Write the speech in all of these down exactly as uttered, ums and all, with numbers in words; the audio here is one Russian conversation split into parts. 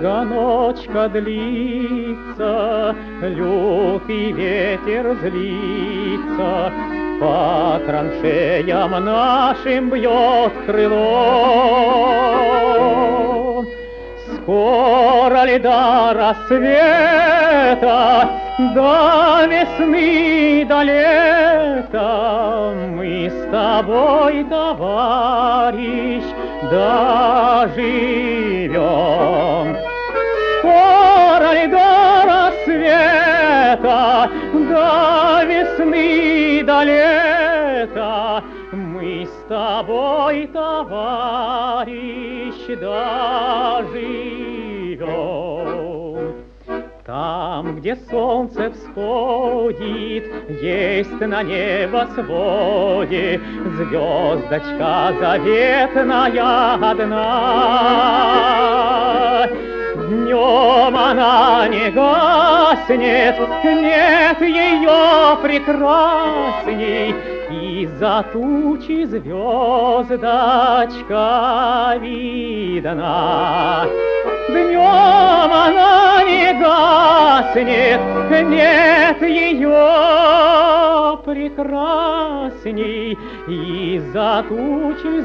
долго ночка длится, лютый ветер злится, по траншеям нашим бьет крылом. Скоро ли до рассвета, до весны, до лета мы с тобой, товарищ, доживем? Скоро ли до рассвета, до весны, до лета мы с тобой, товарищ, доживем? Там, где солнце всходит, есть на небосводе звездочка заветная одна. Днем она не гаснет, нет ее прекрасней, из-за тучи звездочка видна. Днем она не гаснет, нет ее прекрасней, из-за тучи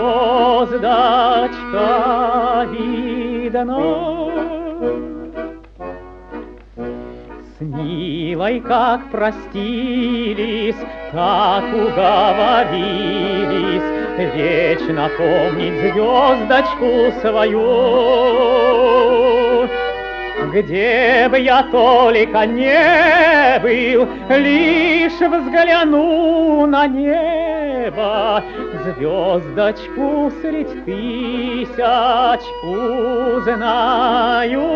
звездочка видна. С Нилой как простились, так уговорились вечно помнить звездочку свою. Где бы я только не был, лишь взгляну на небо, звездочку средь тысяч узнаю.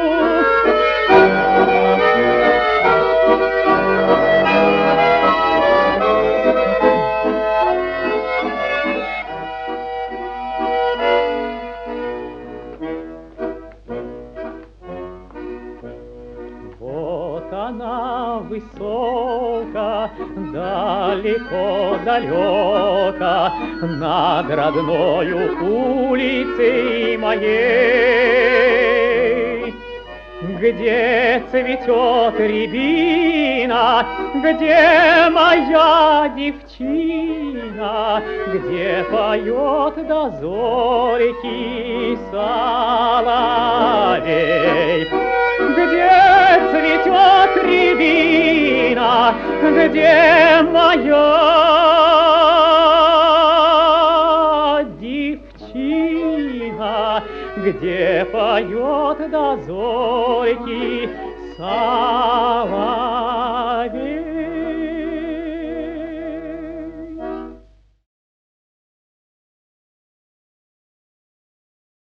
Она высоко, далеко-далеко, над родною улицей моей. Где цветет рябина, где моя девчина, где поет до зорьки соловей? Где цветет рябина, где моя девчина, где поет до зорьки соловей?